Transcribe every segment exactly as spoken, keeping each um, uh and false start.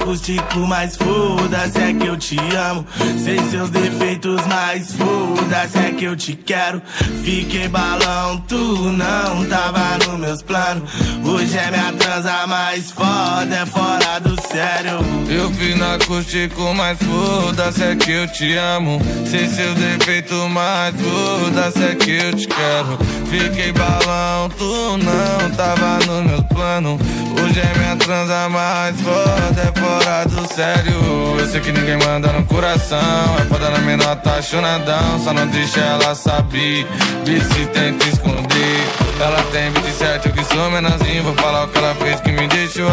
acústico, mas foda-se é que eu te amo. Sei seus defeitos, mas foda-se é que eu te quero. Fiquei balão, tu não tava nos meus planos. Hoje é minha transa mais foda, é fora do sério. Eu fiz no acústico, mas foda-se é que eu te amo. Sei seus defeitos, mas foda-se é que eu te quero. Fiquei balão, tu não tava nos meus planos. Hoje é minha transa mais foda, é fora do sério. Eu sei que ninguém manda no coração. É foda na menor, tá chonadão. Só não deixa ela saber, vê se tenta esconder. Ela tem vinte e sete, eu que sou menorzinho. Vou falar o que ela fez que me deixou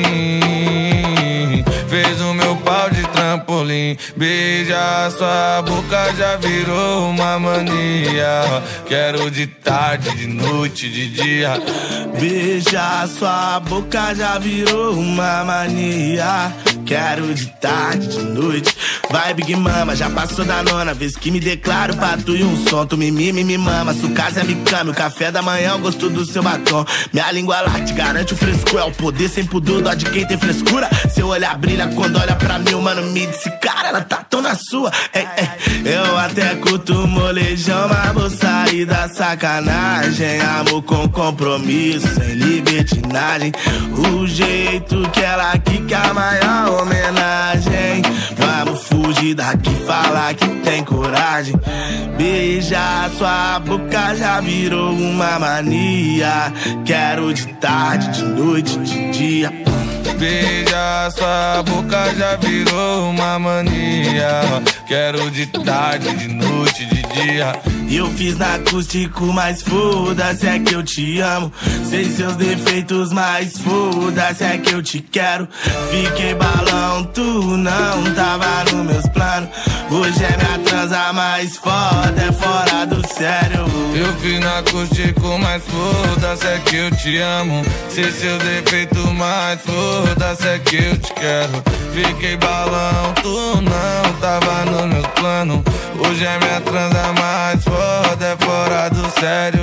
assim. Fez o meu pau de trampolim. Beija sua boca, já virou uma mania. Quero de tarde, de noite, de dia. Beija sua boca, já virou uma mania. Quero de tarde, de noite. Vai, Big Mama, já passou da nona vez que me declaro pra tu e um som. Tu me mima e me mama, su casa me cama. O café da manhã eu gosto do seu batom. Minha língua lá te garante o frescor. É o poder sem pudor, dó de quem tem frescura. Seu olhar brilha quando olha pra mim. O mano me disse, cara, ela tá tão na sua. É, é. Eu até curto molejão, mas vou sair da sacanagem. Amor com compromisso, sem libertinagem. O jeito que ela quica é a maior homenagem. Vamos fugir daqui, falar que tem coragem. Beijar sua boca já virou uma mania. Quero de tarde, de noite, de dia. Beija sua boca, já virou uma mania. Quero de tarde, de noite, de dia. Eu fiz na acústico, mas foda-se é que eu te amo. Sei seus defeitos, mas foda-se é que eu te quero. Fiquei balão, tu não tava nos meus planos. Hoje é minha transa mais foda, é fora do sério. Eu fiz na acústico, mas foda-se é que eu te amo. Sei seus defeitos, mas foda-se é que eu te quero. Fiquei balão, tu não tava nos meus planos. Hoje é minha transa mais foda, é fora do sério.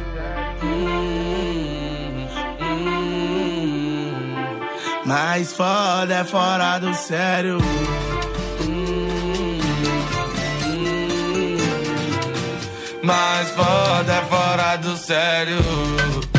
hum, hum, Mais foda, é fora do sério. hum, hum, Mais foda, é fora do sério.